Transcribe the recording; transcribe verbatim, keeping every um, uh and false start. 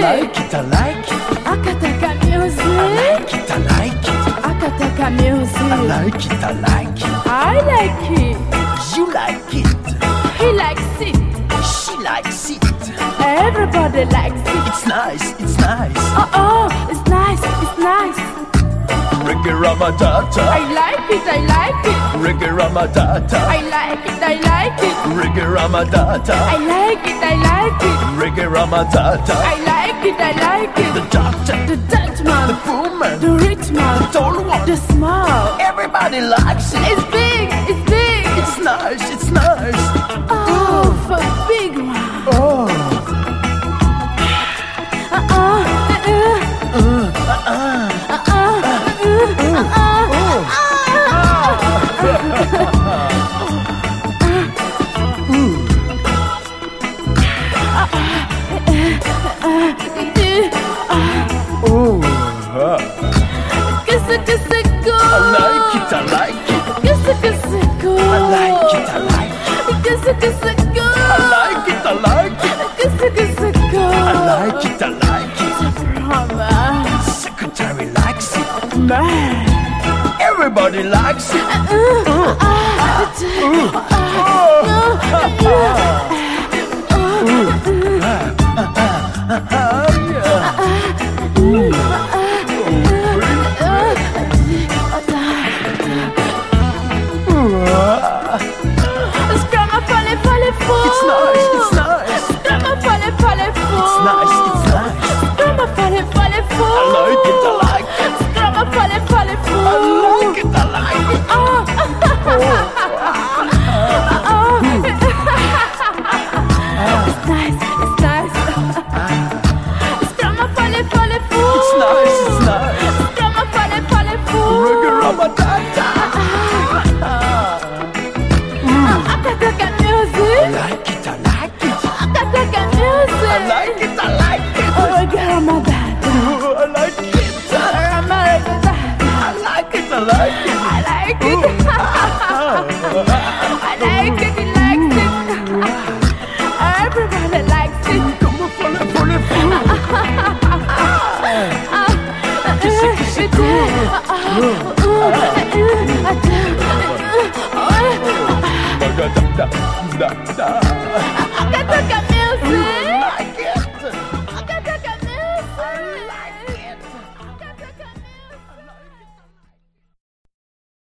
like it, I like it. Akataka I music. like it, I like it. Akataka music. I like it, I like it. I like it. You like it. He likes it. She likes it. Everybody likes it. It's nice, it's nice. Oh, oh, it's nice, it's nice. Reggae Ramadata. I like it, I like it. Reggae Ramadata. I like it, I like it. Reggae Ramadata. I like it, I like it. Reggae Ramadata. I like it, I like it. The doctor, The Dutch man, the poor man, the rich man, the tall one. the small. Everybody likes it. It's big, it's big. It's nice, it's nice. Oh, for big one. Oh. Uh uh, uh uh, Uh, uh, uh uh, uh uh, oh. Kiss it, kiss it, go. I like it, I like it. Kiss it, kiss it, go. I like it, I like it. Kiss it, kiss it, go. I like it, I like it. Kiss it, kiss it, go. I like it, I like it. Brother. Secretary likes it. Man. Everybody likes it. It's nice, it's nice. It's nice, it's nice. I like it, I like it. I like it, I like it. It's nice, it's nice. It's nice, it's nice. Reggae Ramadata. Akataka I music. like it, I like it. Akataka music. I like it, I like it. Reggae Ramadan. Oh, I like it. Ramadan. I like it, I like it. I like it. I like it, he likes it. Everybody likes it. Come on, pull it, pull it, pull it. Kiss it, kiss it, Uh, Da, da, da, da, da.